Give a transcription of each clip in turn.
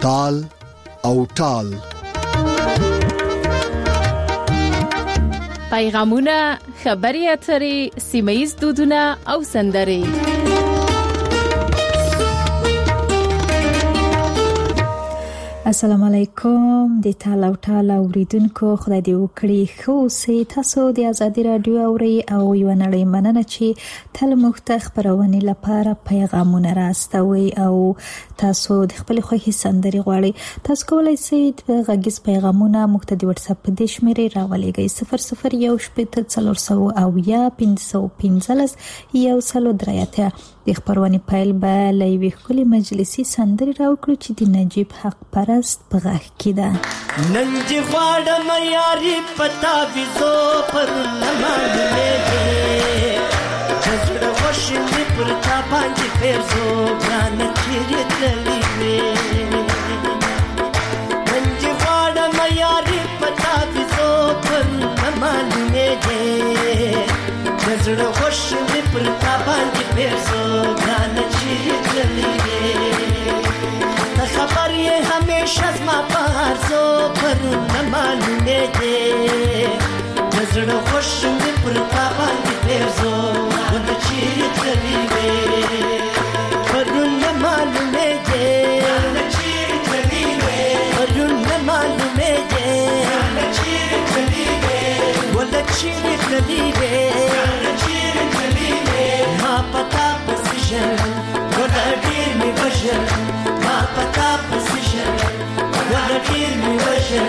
تال او ټال. پیغامونه، خبري اترې، سیمه‌یز دودونه او سندرې. السلام علیکم د تالا او ټالا اوریدونکو، خدای دې وکړي خو سي تاسو د ازادي رادیو اوري او یو نړۍ مننه چې تل مختخ خبرونه لپاره پیغامونه راستوي او تاسو د خپل خوښي سندري غواړي. تاسو کولای شئ د غږیز پیغامونه مختدي واتس اپ د شمیرې راولېږئ 001404 او یا 515 یو سلو درایته. د خبرونه پیل به لوي خولي مجلسي سندري راوکړو چې د نجیب حق پرست په غږ کې ده. ننج غواړم یاري پتا ویزو پر لمانځلې جزړه وشنې پر تا باندې پېرزو ګران چیرې تللې ننج غواړم یاري پتا ویزو پر لمانځلې جزړه وشنې پر تا باندې پېرزو ګران چیرې تللې خبر یہ ہمیشہ زما پارزو پر نہ معلومے دے نظر خوش میں پر پابان کی پیرزو ون چیر چلی وے پر نہ معلومے دے چیر چلی وے پر نہ معلومے دے چیر چلی وے ون چیر چلی وے چیر چلی وے ما پتا پسیشن ون دیر می بشر ما پتا پسیشن ولا دیر می وشل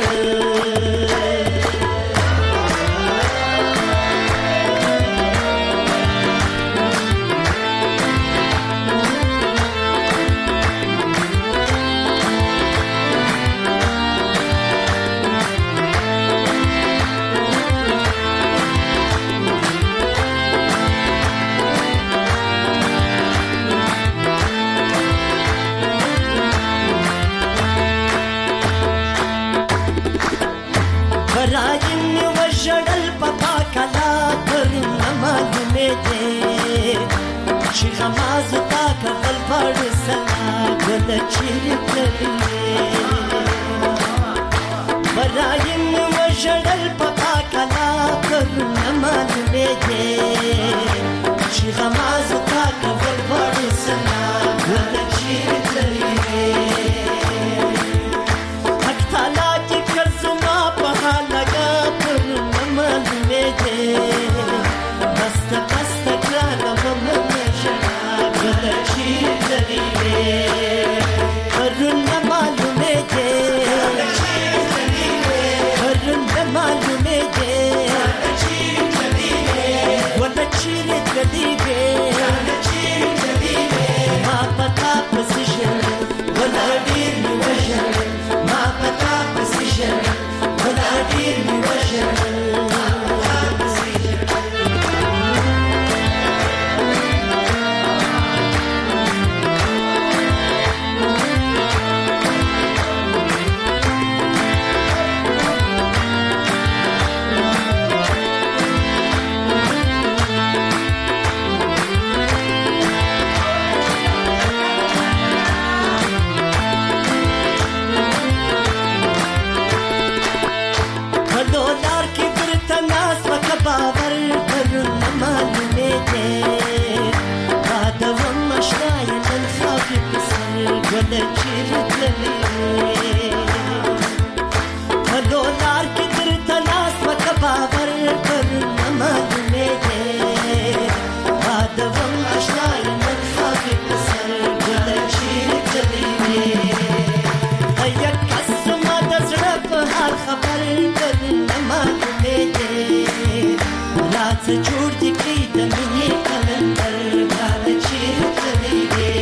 غماز تا کفل پړ سلا ګل چیر کړي برایم وشړل پتا کلا کر نماز دې چې غماز تا کفل پړ سلا ګل چیر کړي حق تعالی چې کرزما په لگا پر نماز دې بست بست کړه جوړ دي کې د مینې کلندر غال چیر چلی وې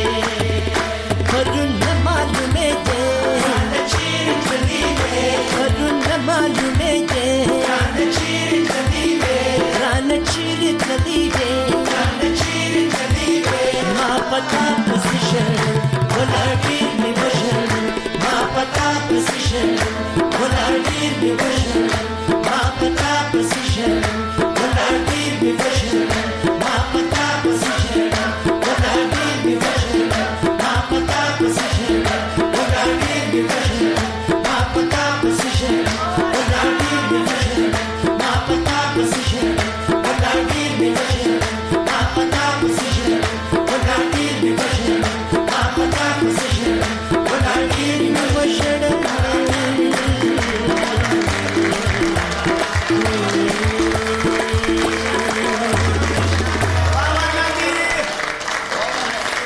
پرون نه معلومه ده غال چیر چلی وې پرون نه معلومه ده غال چیر چلی وې غال چیر چلی وې غال چیر چلی وې ما پتا پسشن ولا ډیر می وشن ما پتا پسشن ولا ډیر می وشن ما پتا پسشن We'll be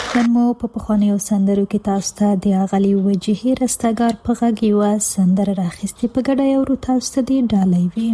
نن مو په پخوانیو سندرو کې تاسو ته د اغلی وجهي رستګار په غږ یوه سندره راخیستې په ګډه یې ورو تاسو ته دې ډالۍ وي.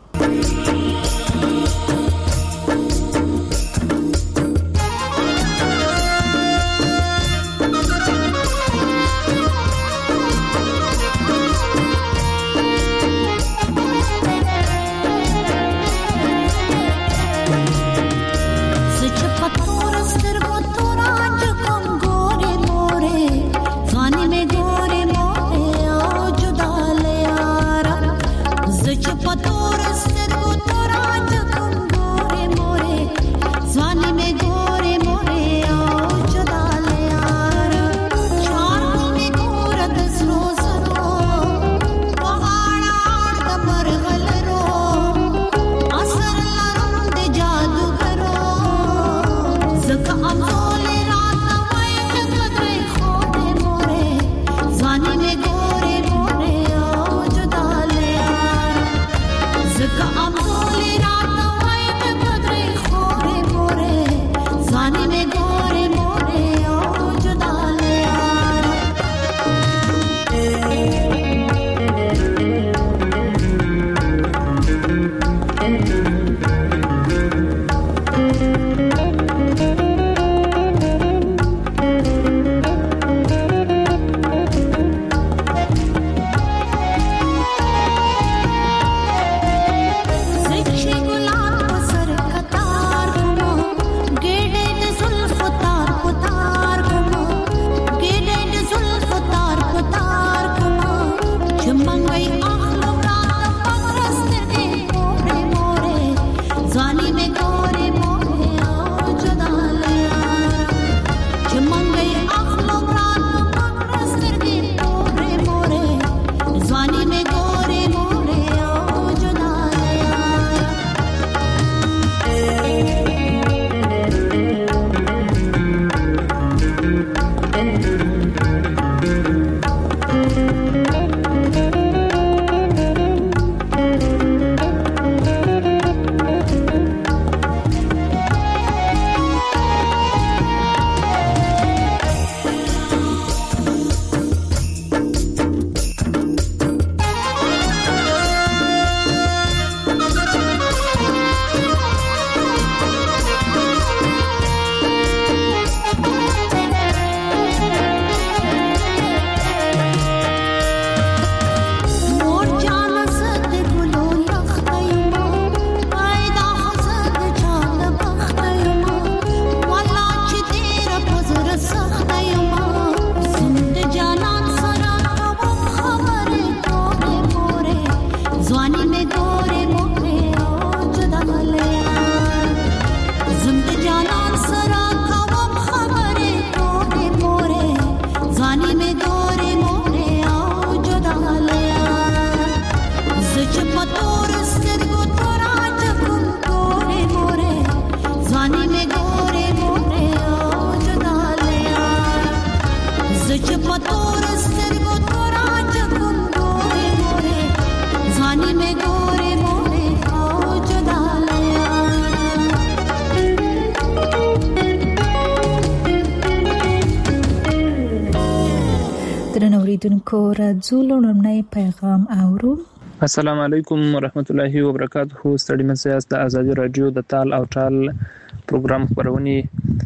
اوریدونکو راځو لومړنی پیغام اورو. السلام علیکم ورحمت الله وبرکاته. ستړي مسیاست د ازادي رادیو د تال او ټال پروګرام خبرونې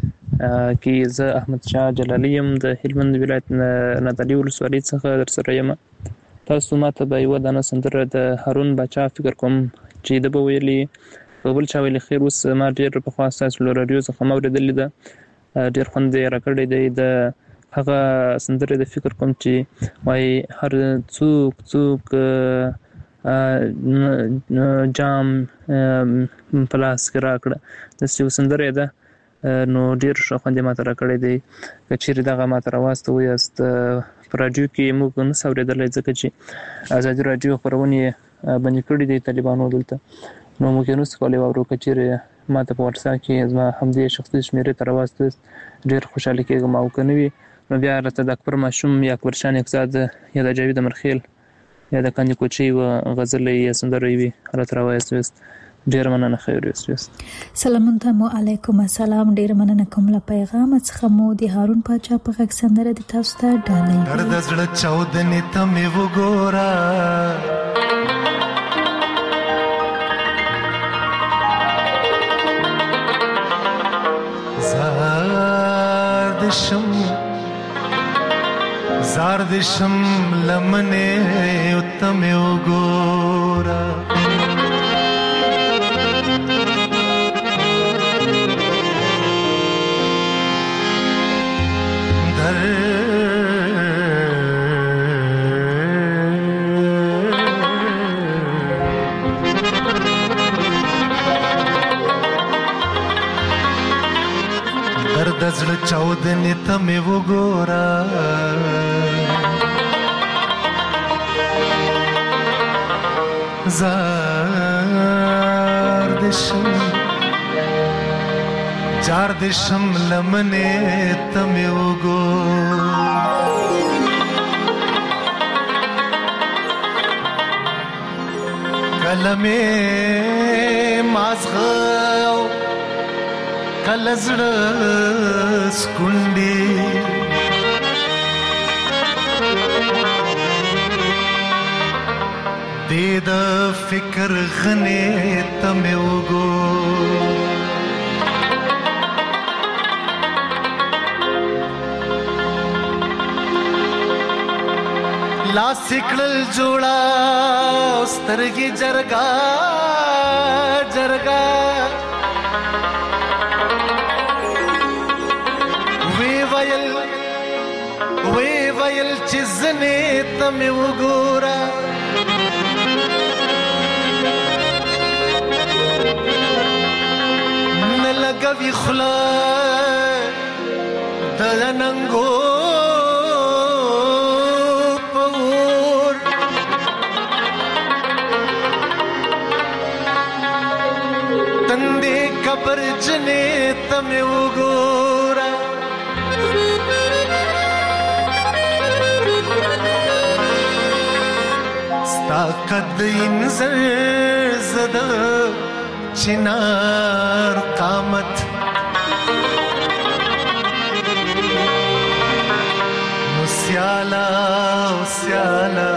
کې زه احمد شاه جلالی يم د هلمند ولایت نادعلي ولسوالۍ څخه در سره یم. تاسو ماته به یوه دانه سندره د هارون باچا فکر کوم چې د به ویلي په بل چا ویلي خیر. اوس ما ډېر پخوا ستاسو له راډیو څخه ما اورېدلې ده، ډېر خوند یې راکړی دی. د هغه سندره د فکر کوم چې وایي هر څوک جام په لاس کې راکړه، داسې یو سندره ده. نو ډېر ښه خوند یې ماته راکړی دی. که چېرې دغه ماته راواستوئ یاست په راډیو کې موږ نسو اورېدلی، ځکه چې ازادي راډیو خپرونې بندې کړي دي طالبانو دلته، نو موږ یې نسو کولی واورو. که چېرې ماته په وټساپ کې زما همدې شخصي شمېرې ته راواستوئ ډېر خوشحاله کېږم. او که نه وي نو بیا راته د اکبر ماشوم یا اکبر شاه نیکزاد یا د جاوید امرخیل یا د کاندي کوچۍ یوه غزل یا سندره وي راته راوایاست، ډیر مننه. خیر یوست. سلامون ته علیکم السلام. ډیر مننه کوم له پیغام څخه مو د هارون پاچا په غږ سندره د تاسو ته ډالۍ. درد زړه چاودنې ته مې وګوره زار دشم لمنې ته مې وګوره درد زړه چاودنې ته مې وګوره جار دشم لمنې ته مې وګوره کله مې مازغه کله زړه سکونډي دې د فکر غنې ته مې وګوره لاس کړل جوړا سترګې جرګا جرګا وی ویل چې زنې ته مې وګوره نه لګوي خوله د ننګو په اور تندې قبر جنې ته مې وګوره قد انزر زد چنار قامت سیالا سیالا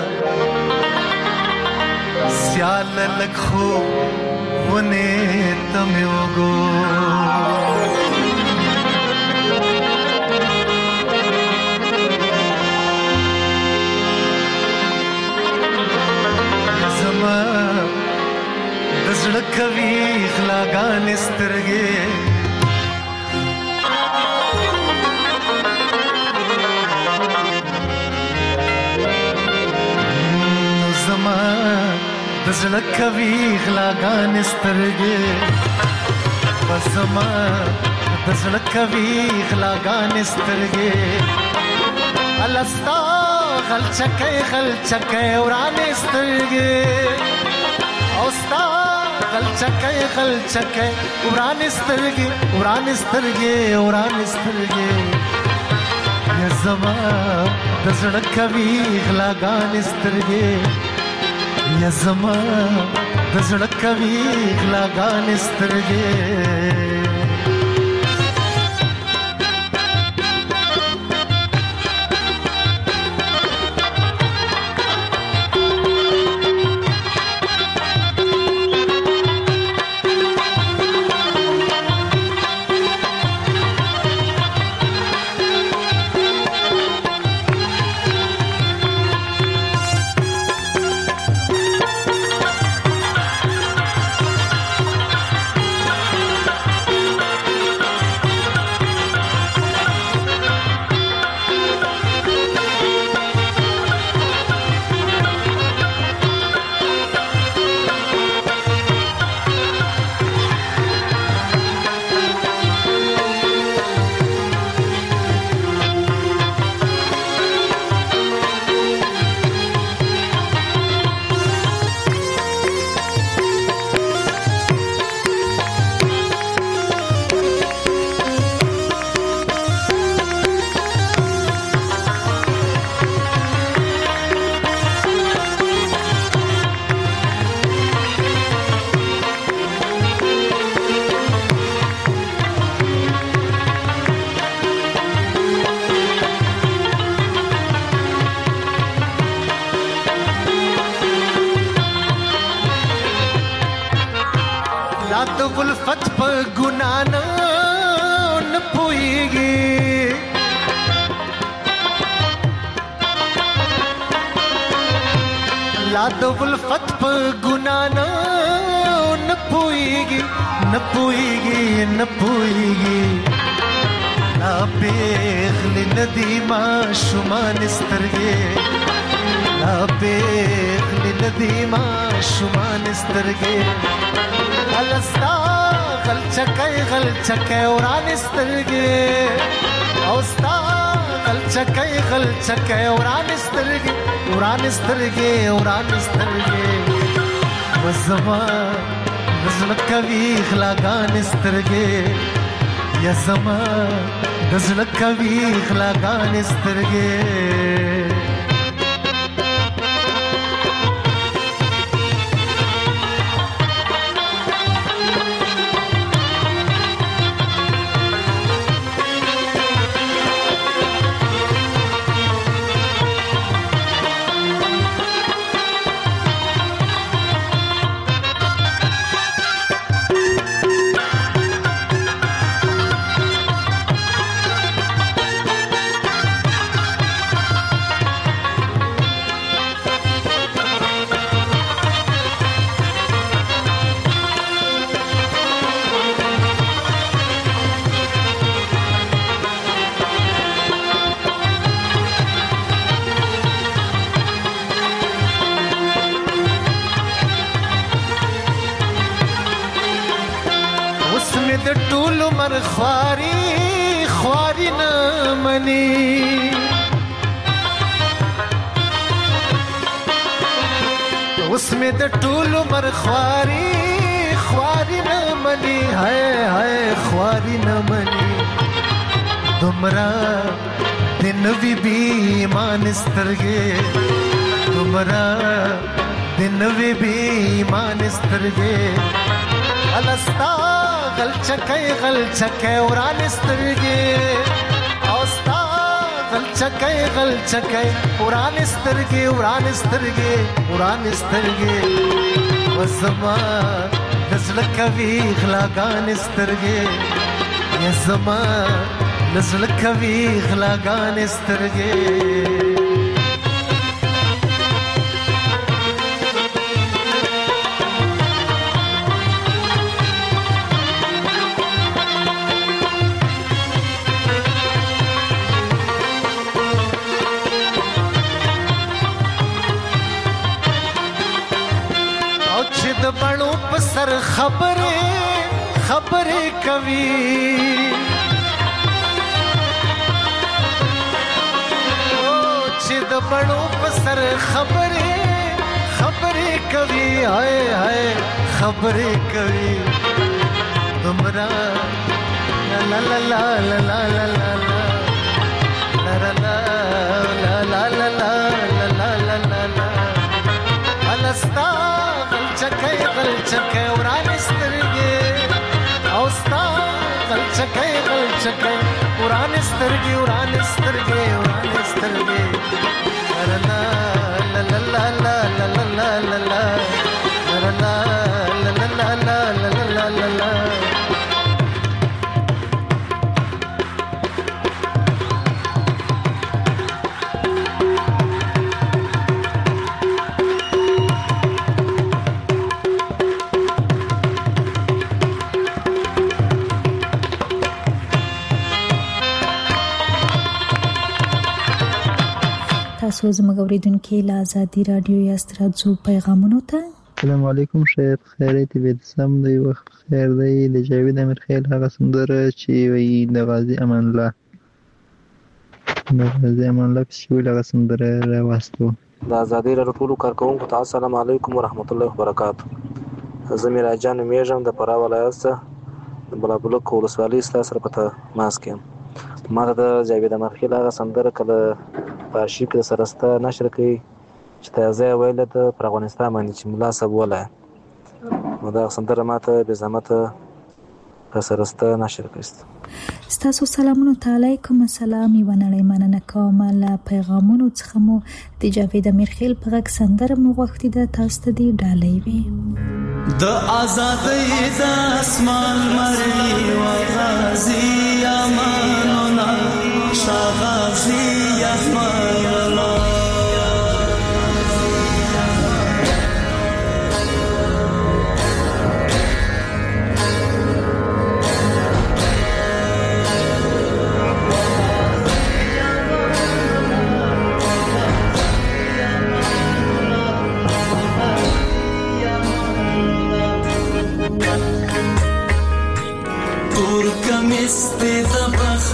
سیالا لکھو ونے تمیوگو دزړه کوي غلاګانې سترګې نو زما دزړه کوي غلاګانې سترګې بس زما دزړه کوي غلاګانې سترګې الستا غلچکې ورانې سترګې اوستا غلچکې ورانې سترګې ورانې سترګې ورانې سترګې یا زما د زړه کوي غلاګانې سترګې یا زما د زړه کوي غلاګانې سترګې یاد ولفت په ګنا نه پويږي نه پويږي لا پیغلی ندی ما شمان سترګې لا پیغلی ندی ما شمان سترګې الستا غل چکای وران سترګې او ستا غل چکای وران سترګې وزما نزل کوي خلاګان سترګې یا زما نزل کوي خلاګان سترګې خواري نه مني اوس مې د ټول عمر خواري نه مني هاي خواري نه مني دومره د نوي بي ایمان سترګې دومره د نوي بي ایمان سترګې الستا غل چکای وران سترګې او ستا غل چکای وران سترګې وزما نزل کوي خلاګان سترګې یا زما نزل کوي خلاګان سترګې د بڼو په سر خبرې کوي او چې د بڼو په سر خبرې کوي هاي خبرې کوي تمرا لا لا لا لا لا لا لا لا لا لا الستا غل چکای وران سترګې او ستا غل چکای وران سترګې لا لا لا لا لا لا لا لا تاسو زموږ اوریدونکو له آزادي رادیو یاست راځو پیغامونو ته السلام علیکم شاید خیرت به سم دی وخت خیر دی د جاوید امیرخیل هغه سندره چې وی د غازی امان الله چې وی هغه سندره راوستو د آزادي رادیو ټولو کارکونکو ته السلام علیکم ورحمت الله وبرکاتہ زه میراجان میژم د فراه ولایت څخه د بلابلک ولسوالۍ سره پته ماسکم ما د جاوید امیرخیل هغه سندره کله په شیک سرسته نشر کوي چې تازه ویل د افغانستان باندې چې ملا صاحب ولا نو دا سندره ماته به زحمت سرسته نشر کوي ستاسو سلامونه علیکم السلام یو نړۍ مننه کوم له پیغامونو څخه مو د جاوید امیرخیل په غږ سندره مو غوښتي ده تاسو ته دی ډالۍ وي د آزادۍ د اسمان مری و غازی امان الله شغازی امان الله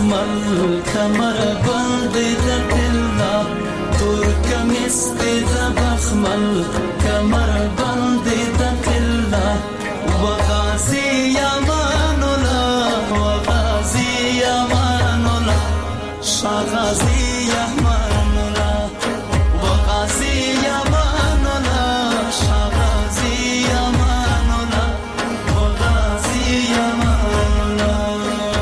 بخمل کمر بند د تلا ترکمس د بخمل کمر بند د تلا وغازی امان الله وغازی امان الله شغازی امان الله وغازی امان الله شغازی امان الله وغازی امان الله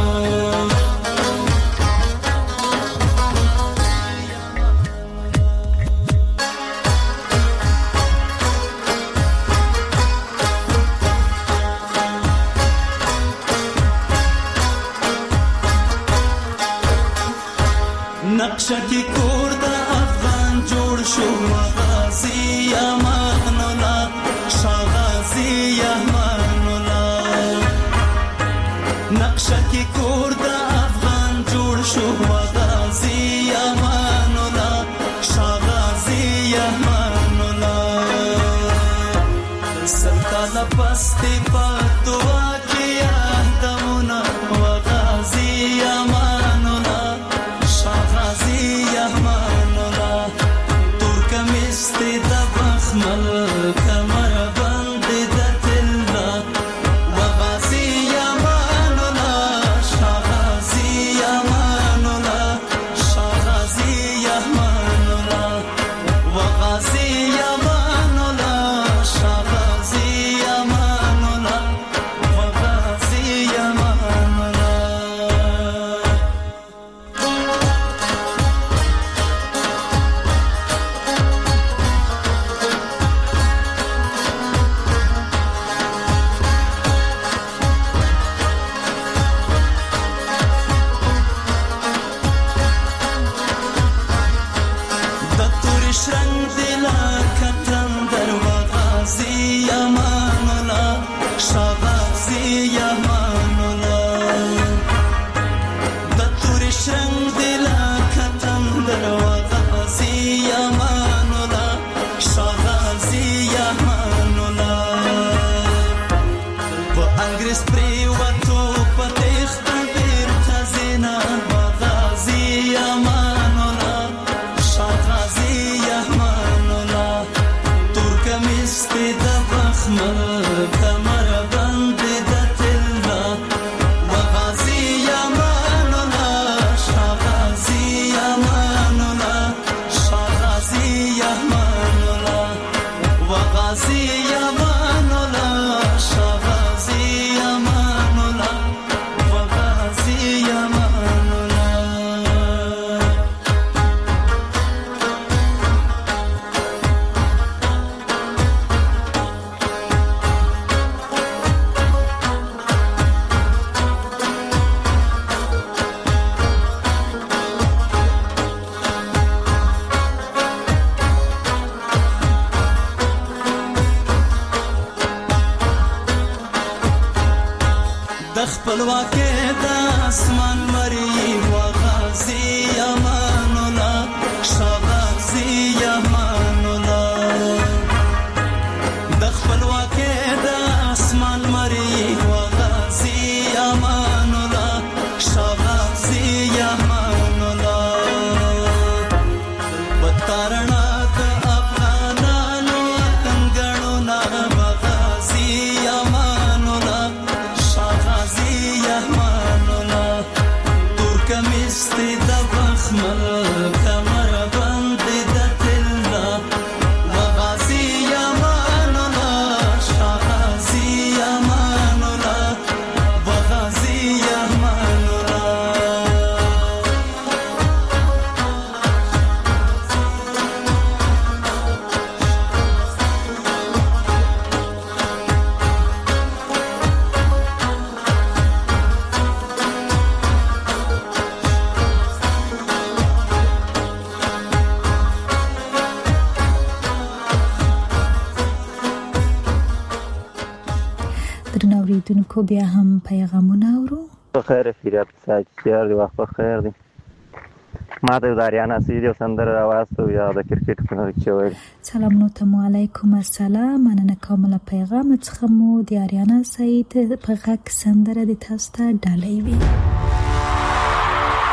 نقشه کی کور د افغان جوړ شو غازی امان الله شغازی امان الله نقشه کی کور د افغان جوړ شو غازی امان الله شغازی امان الله سلطان پستی په دعا کې یادونه غازی امان الله شغازی امان الله ترکمست د بخمل کمر بند د تلا وغازی امان الله شغازی امان الله شغازی امان الله وغازی امان الله شغازی امان الله وغازی امان الله د تورش رنگ دلا کتن در وغازی امان الله شغازی امان الله د تورش رنگ دلا کتن در وغازی امان الله شغازی امان الله په انګریز پریوتو په تخت بیرته زینا وغازی امان الله شغازی امان الله ترکمست د بخمل کمر بند د تلا وغازی امان الله شغازی امان الله شغازی امان الله وغازی امان الله شغازی امان الله وغازی امان الله د خپلواکۍ د اسمان مری وغازی امان الله شغازی امان الله د خپلواکۍ د اسمان مری وغازی امان الله شغازی امان الله بتارنا د افغانانو انګړونه وغازی امان الله شغازی امان الله ترکمست د بخمل کمر بند د تلا وغازی امان الله شغازی امان الله وغازی امان الله درنو اوریدونکو بیا هم پیغامونه اورو. خیر فریاد ساتیر دی وخت خیر دی. ما د داریانا سیدیو سندره راوستو یا د کرکټ په نړۍ کې وایي. سلام علیکم السلام. مننه کوم له پیغام څخه مو د اریانا سید په غږ سندره د تاسو ته ډالۍ وي.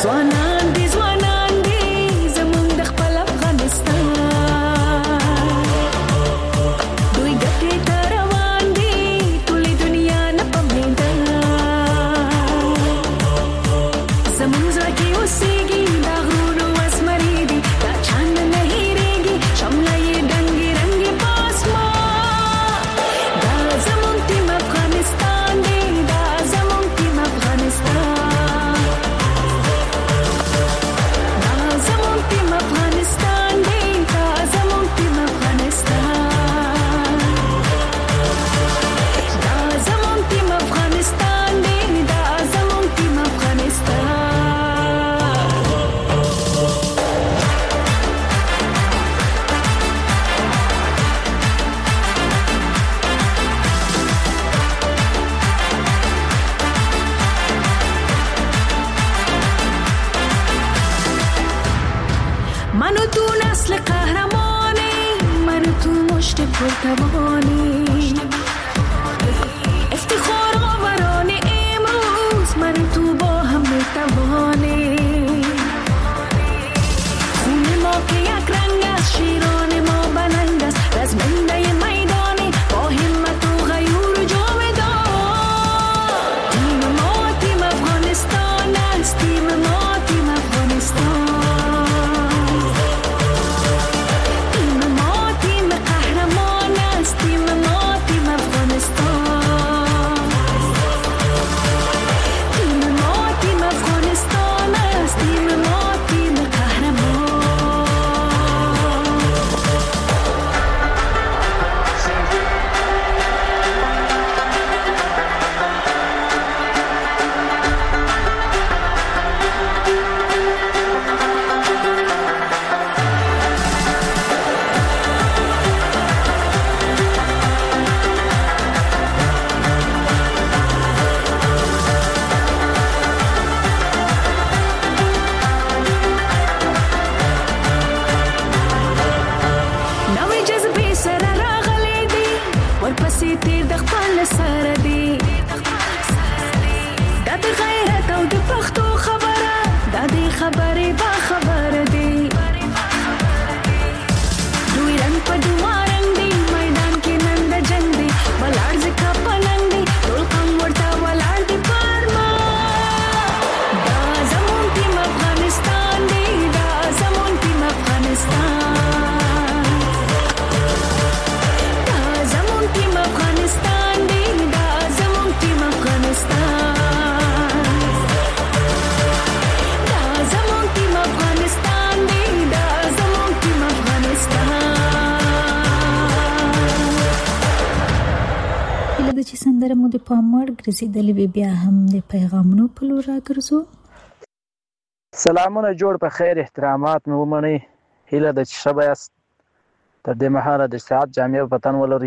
سندره مو د پاموړ ګرځېدلې بیا هم د پیغامونو په لور راګرځو. سلامونه جوړ په خیر احترامات مې ومنئ. هیله ده چې ښه به یاست. تر دې مهاله د صحت جامع په تن ولرئ.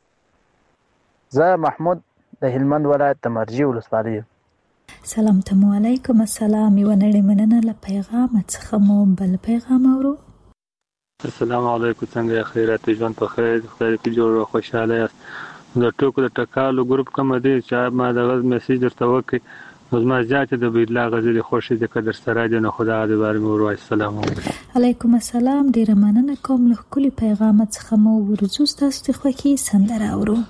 زه محمود د هلمند ولایت د مرجې ولسوالۍ یم. سلام تمو علیکم. السلام. یوه نړۍ مننه له پیغام څخه مو بل پیغام اورو. السلام علیکم. څنګه خیرات ژوند په خیر خدای دې جوړ او خوشاله یاست. د ټوکو د ټکالو ګروپ کوم دی چې ما د غږ میسج درته وکړ نو زما زیاتې د بیرلا غزلې خوښې ځکه در سره دی نو خدا دې بارې مې وروایي. السلام علیکم. السلام. ډېره مننه کوم له ښکلي پیغامه څخه مو ورځو ستاسو د خوښې سندره اورو.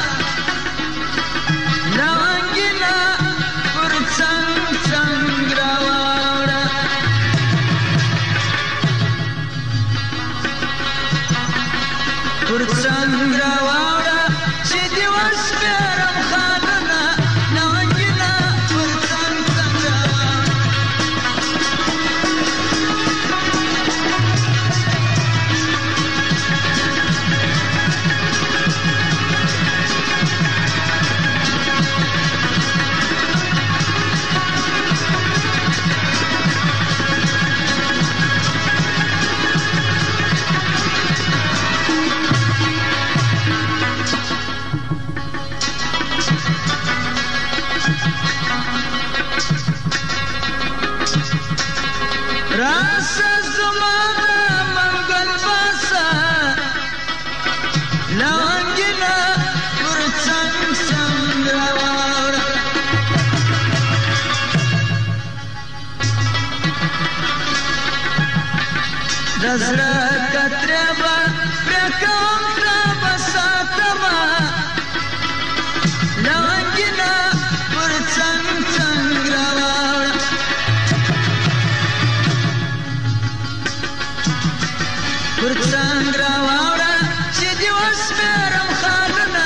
Sangra راسه زما منګل باسه لانګینا پر څنګ راوړه دزړه کتره با پرکوم را بساتما لانګینا پر څنګ راوړه پر څنګ راوړه چې دی وسمرم خالونه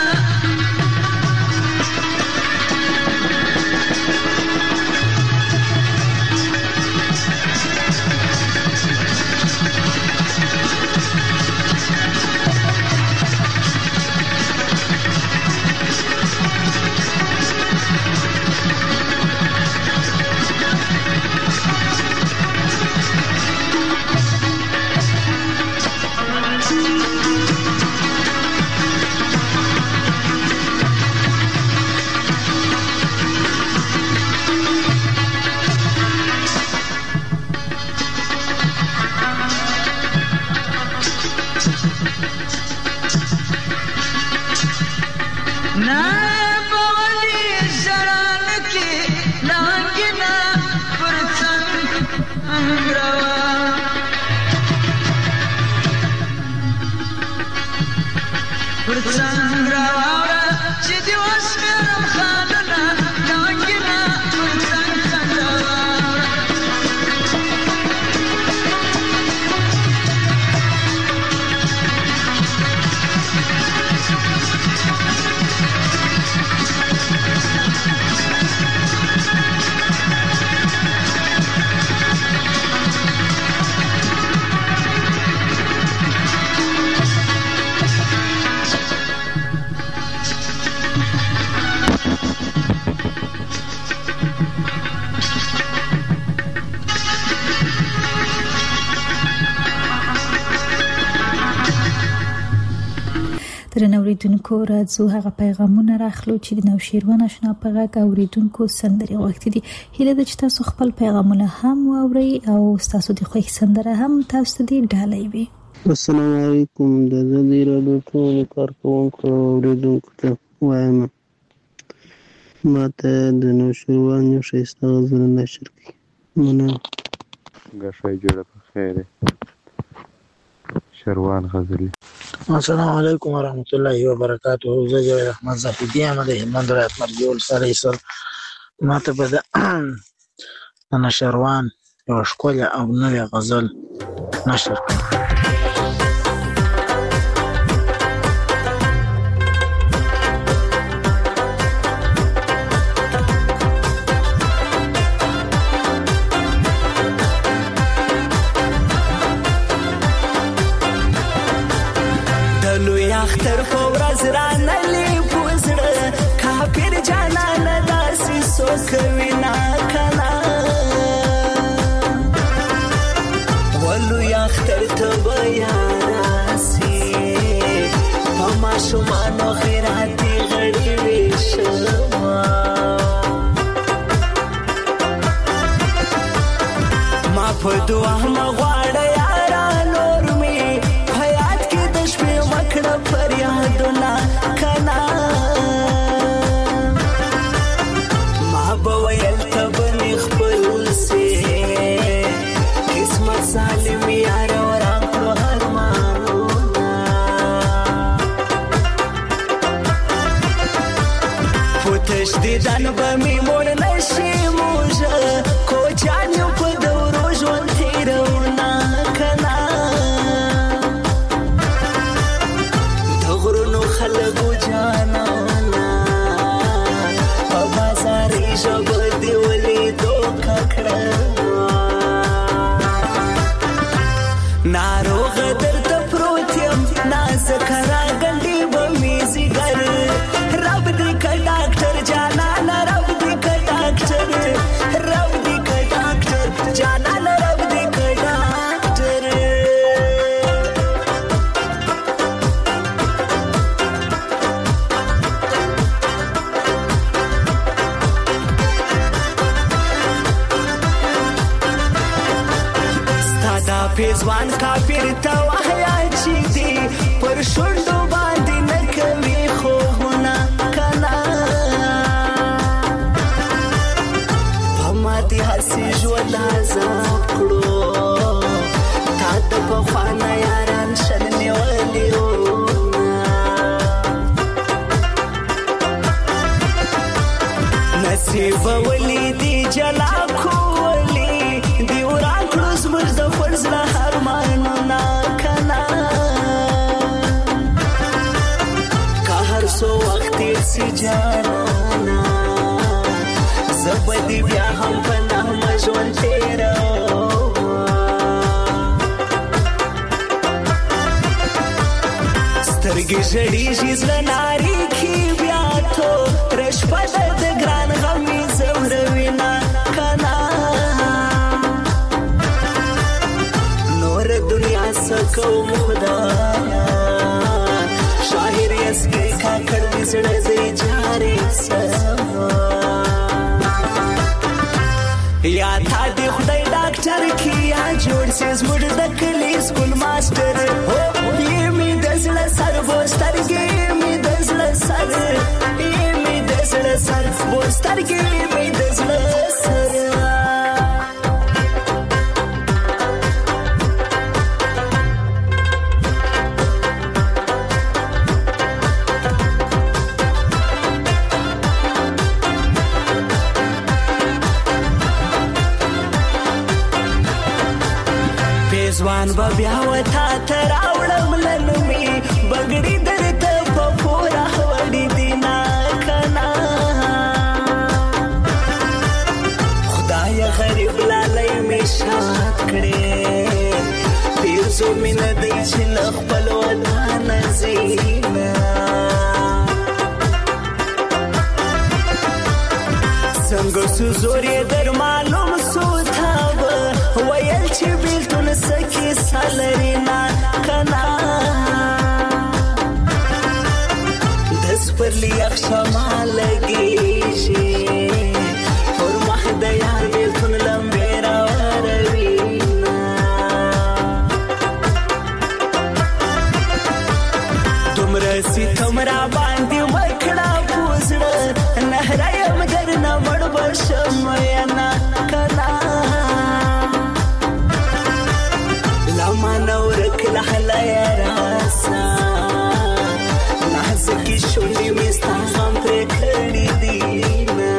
درنو اوریدونکو راځو هغه پیغامونه راخلو چې د نوشیروان آشنا په غږ اوریدونکو سندري وخت دي هیله ده چې تاسو خپل پیغامونه هم واورئ او تاسو د خوښ سندره هم تاسو دې ډالۍ وي. السلام علیکم د زدي رادیو ټول کارکونکو اوریدونکو ته وایم ماته د نوشیروان یو ښایسته غزل نشر کړي مننه. ګښه جوړه په خیره شروان غزلی. السلام علیکم ورحمت الله وبرکاته. زه جواد احمد زاهدی یم د هلمند ولایت مرجول سره ایسر ماته په د نشروان یو ښکلی او نوی غزل نشر کړ. اختر فورز رانلی پوزړه کافر جانان داسې سوکوي نا کنا ولو اختر ته بیا راسي ما شومانو خیراتي غړي وشما ما په دعا مغواړه یارا نور می حیات کې د شپې مکړه فریادونه کنا ما به ویل ته بنې خپل سي قسمت سالم یار ورکړو ارمانونه په تشدیدان به مې مړ نشي موږ کوچان یو په دورو ژوند تېرونه پیزوان کافر ته وحیا چې دی پر شونډو باندې نه کوي خوبونه کنا په ماتې هسې ژوند عذاب کړو تا ته پخوانه یاران شل نیولي نصیب ولی دی جلا کولی دی وران کړو زموږ د فرض له ارمانونه کنا که هر څو وخت تېر سي جانانه زه به دې بیا هم په نغمه ژوند تېروم سترګې ژړېږي زړه نارېږي بیا توره شپه ده د ګران غم مې ځوروینه کنه نوره دنیا څه کوم خدایا شاعر یسکې کاکړ دې زړه زه جارې سما یا تا دې خدای ډاکټر کې یا جوړ سي زموږ د کلي سکول ماسټر یې مې د زړه سر بوسترګې مې د زړه سر یې مې د زړه سر بوسترګې مې د زړه سر ځوان به بیا وتا ته راوړم لنمې بګړي درته په پوره وړي دینا کنا خدای غریب لالی مې شاد کړې ډېر زو مینه دی چې له خپل وطن زینا څنګه سو زور یې در معلوم سو تابه ویل چې بیلتون سکی سالرینا کنا دس پر لیاق شما لگیشی پر مح دیار بیلتون لمبیرا وروینا تمرسی تمرا باندی ورکڑا پوزڑا نهرایم درنا مڑ بشم ینا کنا منورك لحلا يا راسا نحسكي شوني مستحغم تركني دينا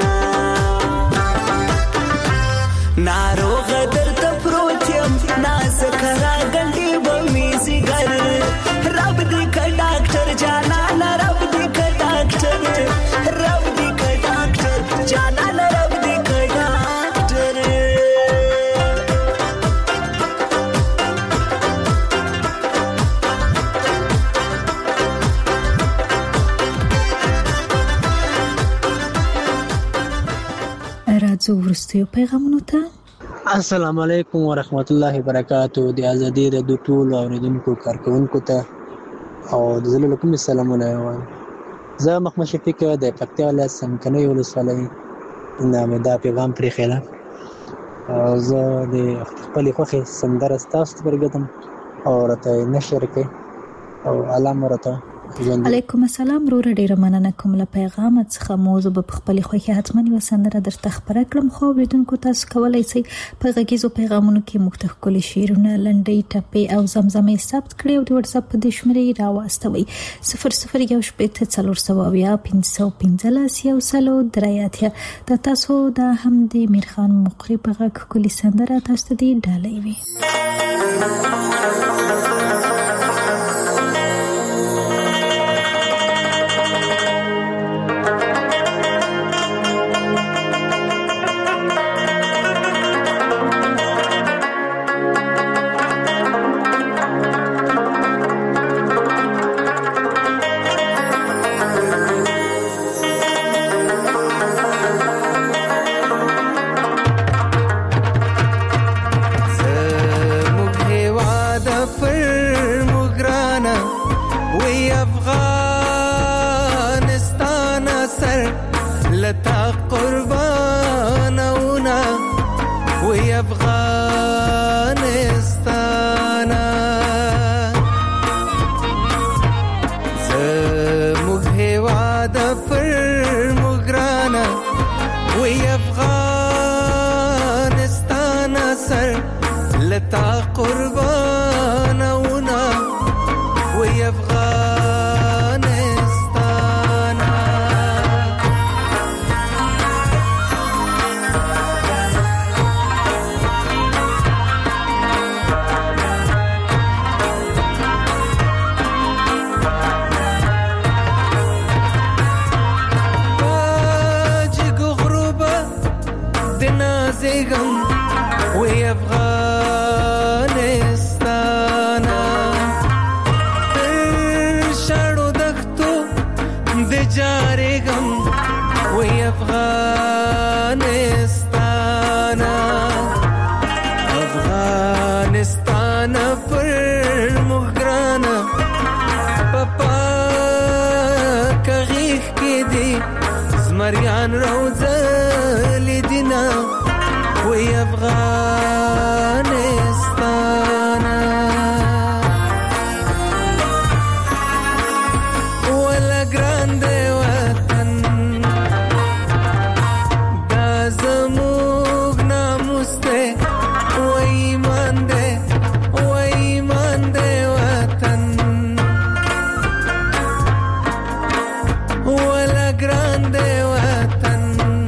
نارو غدر تبروتيم نازك راغندي بميزي غر رب دي كداكتر جانانا رب دي كداكتر رب دي كداكتر جانانا رب دي كداكتر راځو وروستیو پیغامونو ته. السلام علیکم ورحمت الله وبرکاتو. د ازادي رادیو ټول اوریدونکو کارکونکو ته او د زړه له کومې سلامونه وایم. زه محمد شفیق د پکتیا ولایت څمکنیو ولسوالۍ نه مې دا پیغام پرېښی او زه د خپلې خوښې سندره ستاسو ته ورګدم او راته نشر کړئ او الله مو راته علیکم السلام وروره ډیره مننه کوم له پیغام څخه موضوع په خپل خوښه حتما یو سندره درته خبره کړم خو اوریدونکو تاسو کولای شئ په غږیزو پیغامونو کې مختلف شعرونه لنډۍ ټپې او زمزمې ثبت کړئ او د واتس اپ په شمېره راواستوئ 0018501515 د تاسو د هم د میرخان مقری په غږ کلی سندره تاسو ته ډالۍ وي. افغانستان تا قربانونا وی افغانستانا باجگو غروبا دنازیگم وی افغانستانا در شاړو دښتو د جارېږم وی افغانستانا افغانستانا پر موږ ګرانه په پاکه غېږ کې دي زمریان روزلي دینه وی افغانستانا ولا ګران دی وطن دا زموږ ناموس دی و ایمان دی وطن ولا ګران دی وطن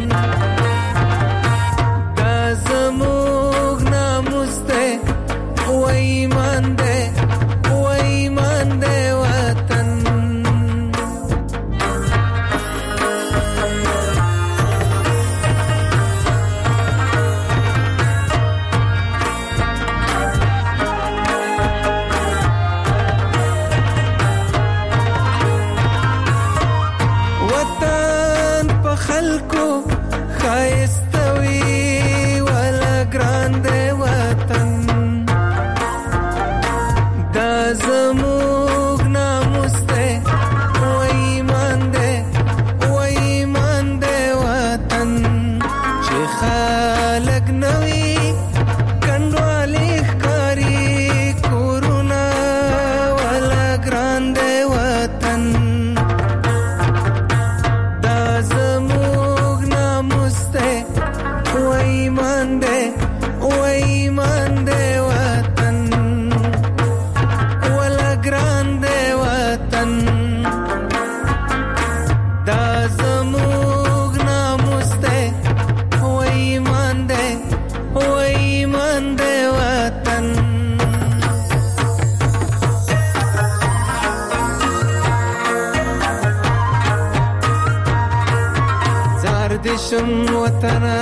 دشم وطنا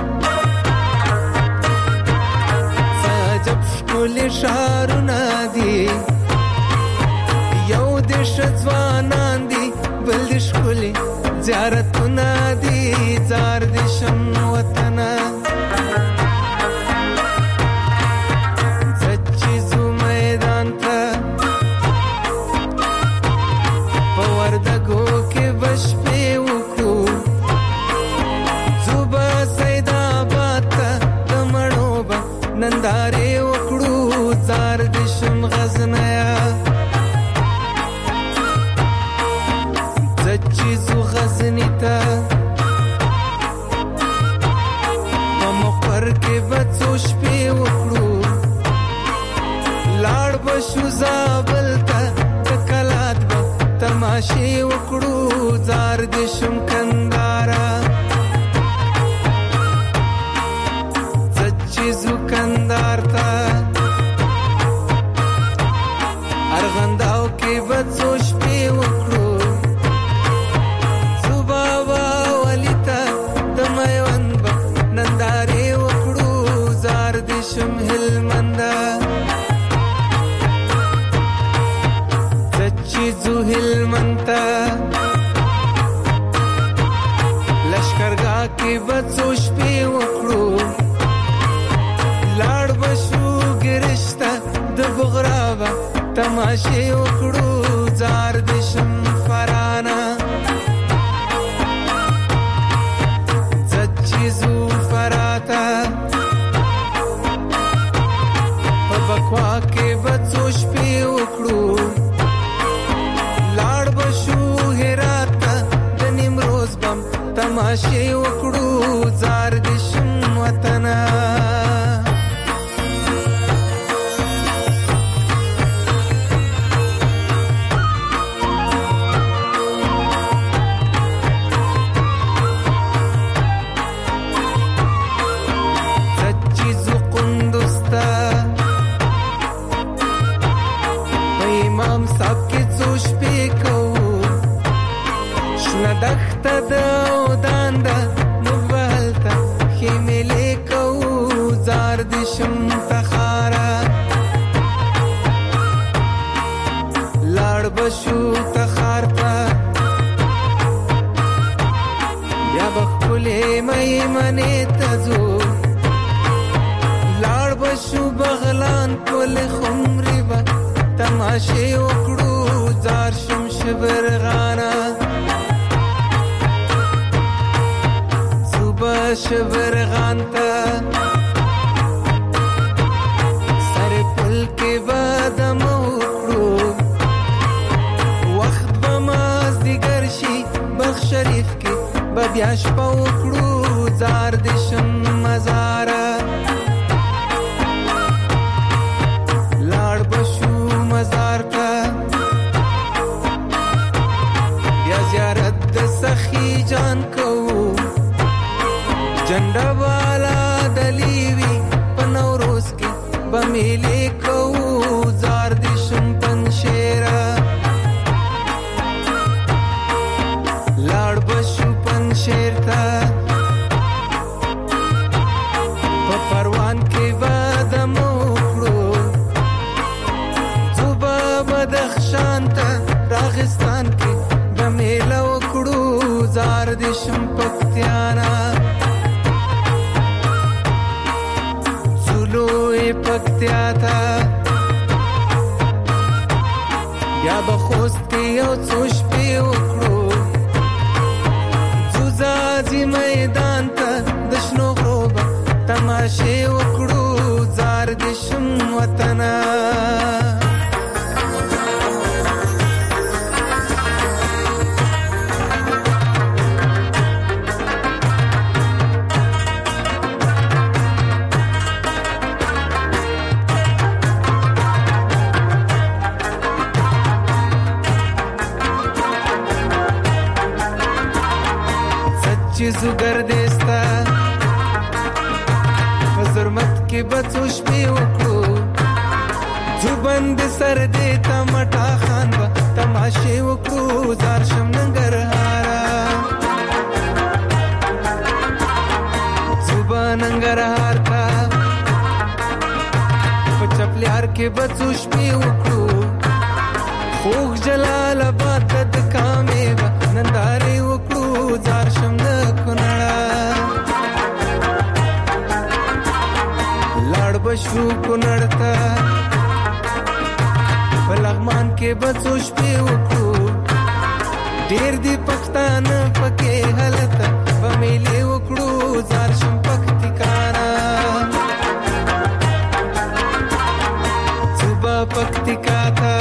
ساجب شکل شارنا دی یو دش ځوانان دی بل دش کلی زیارتنا دی زار دشم وطنا زچیزو میدان تا پوردگو کې بشپې وکو ننداره وکړو زار دشم غزنیا زچیزو غزنی تا په مقر کې بڅو شپې وکړو لاړ بشو زابل تا کلات به تماشې وکړو زار دشم کندارا کندار تا ارغنداو کې بڅو شپې وکړو صبا ولی تا د میوند به نندارې وکړو زار دشم هلمندا زچیزو هلمنتا لشکرګاه کې بڅو شپې وکړو لاړ بشو ګرشتا د بغرابا تماشې وکړو زار دشم فرانا زچیزو فراتا په بکوا کې بڅو شپې وکړو لاړ بشو هراتا د نیمروز بم تماشې وکړو زار دشم وطنا زار دشم تخارا لاړ بشو تخار تا بیا بخلې مې منې تزو لاړ بشو بغلان کول خمري با تماشه وکړو زار شم شبرغانا صبح شبرغان تا سر پل کې بادم وکړو وخت بماز دیگر شي بخ شریف کې بیا شپه وکړو زار دشم مزارا لاړ بشو مزار تا بیا زیارت د سخی جان کو جنډا والا دلیوی پنوروز کې بمیلې کو زار دشم پنشیرا لاړ بشو پنشیر تا په پروان کې بادم وکړو صوبه بدخشان ته راغستان کې بمیله وکړو زار دشم پکتیانا زولوی پکتیا تا یا بخوست کې یو څو شپې وکړو زوزازی میدان ته د شنو غروبه تماشې وکړو زار دشم وطنا زوگر دیستا وزرمت کې بچوش پی وکړو زوبند سر دیتا مټا خان با تماشې وکړو زار شم ننګرهارا زوبا ننګرهار تا په چپلیار کې بچوش پی وکړو خوږ جلال آباد د کامې با نندارې وکړو زار شم بشو کنړتا بلغمان کې بچوش پی وکړو ډېر دی پښتان پکې حالت بمیلې وکړو زار شم پکتیکانا صوبه پکتیکا تا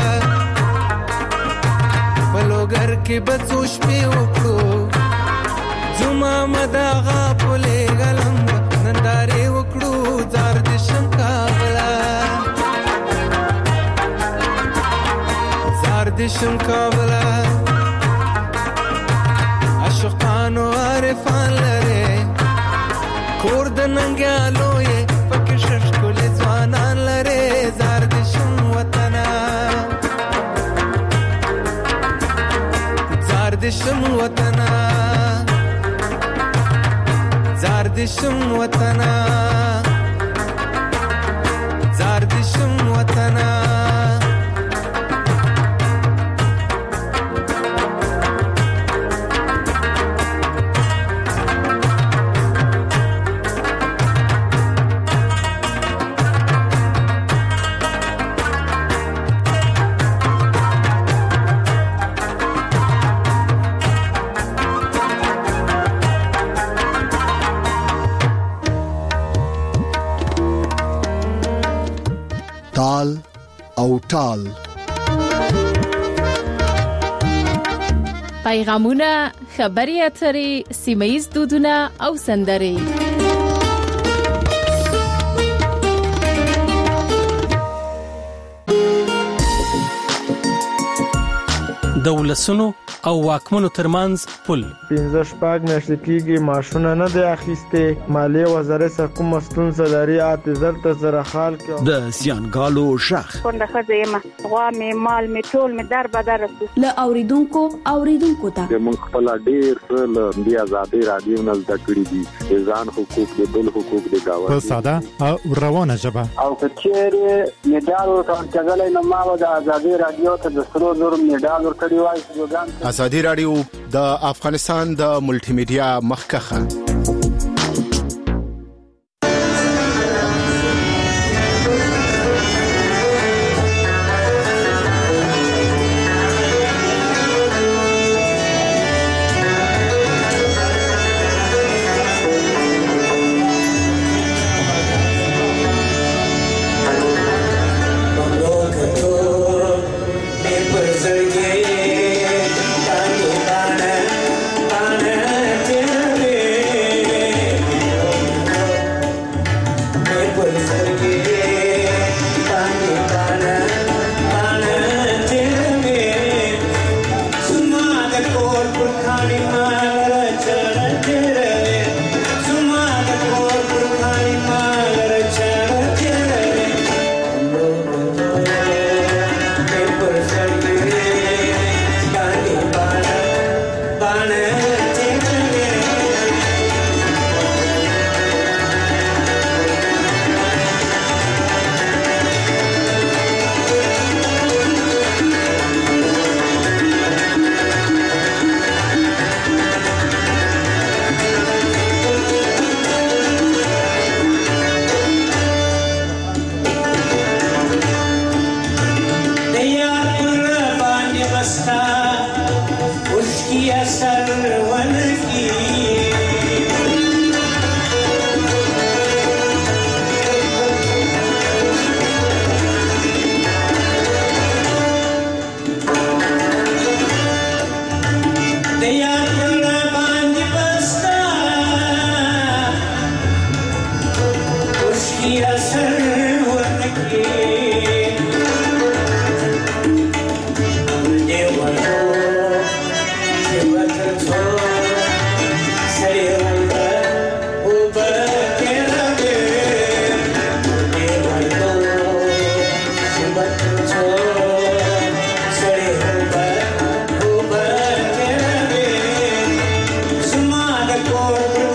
بلوګر کې بچوش پی وکړو زما مداغه پولې غلم نندارې وکړو زار دشم کابلا زار دشم کابلا عاشقانو عارفان لره کور د ننګیالو یې پکې ششکول ځوانان لره زار دشم وطنا زار دشم وطنا زار دشم وطنا زار دشم وطنا تال او ټال پیغامونه خبري اترې سیمه‌ییز دودونه او سندرې د ولسونو او واکمنو ترمنځ پل 15 میاشتې کېږي ماشونه نه دی اخیسته مالیه وزارت سره کوم ستونزه لري اعتذار ته سره حال کې د زیانګالو شخ څنګه خزیمه غوا می مال می ټول می در بدر ل اوریدونکو ته موږ خپل ډیر ل بیا آزادي رادیو نه د کړی دي ځان حقوق د بل حقوق د گاوه په ساده او روانه ژبه او کچېره میډال ورته ځغلې نو ما د آزادي رادیو ته د سرو زر میډال ورکړی وای آزادي رادیو د افغانستان د ملټي میډیا مخکخه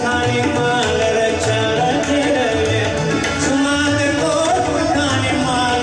Suma de por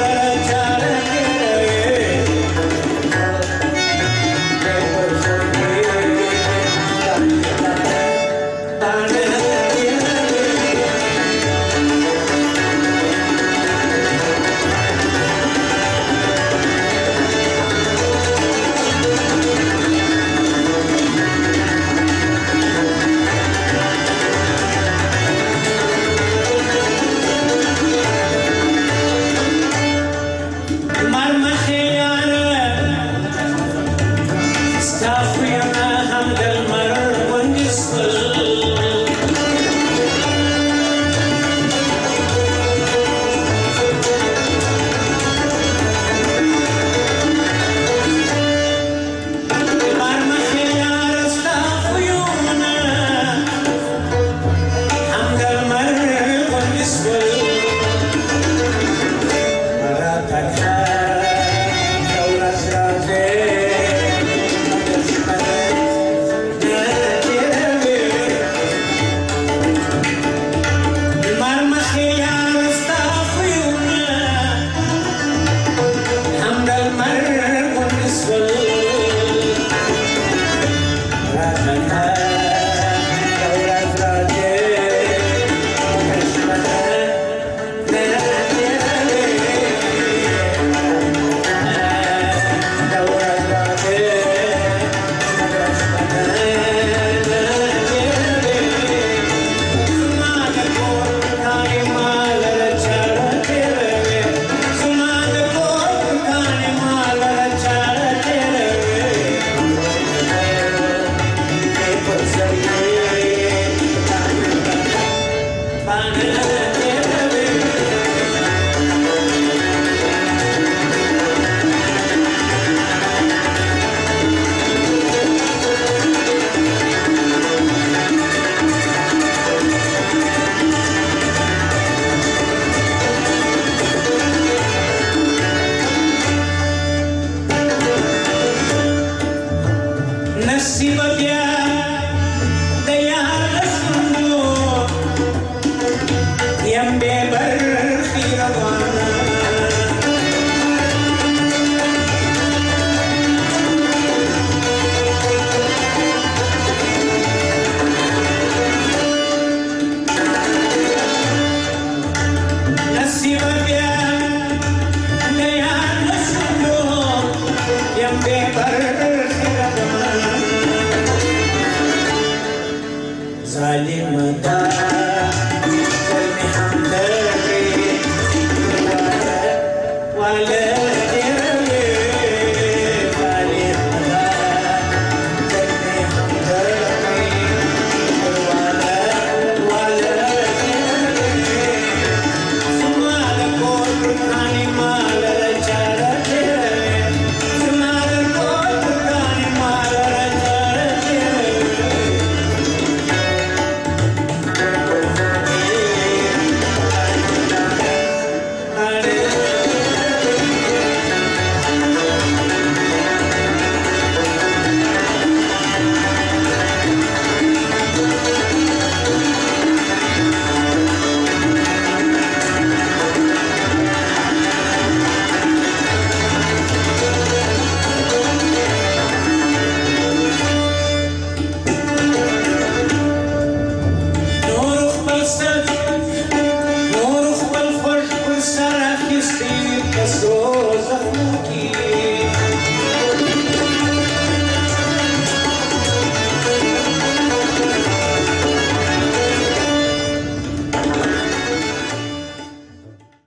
نور خپل خوش پر سر اخیستی کسو زخمو کی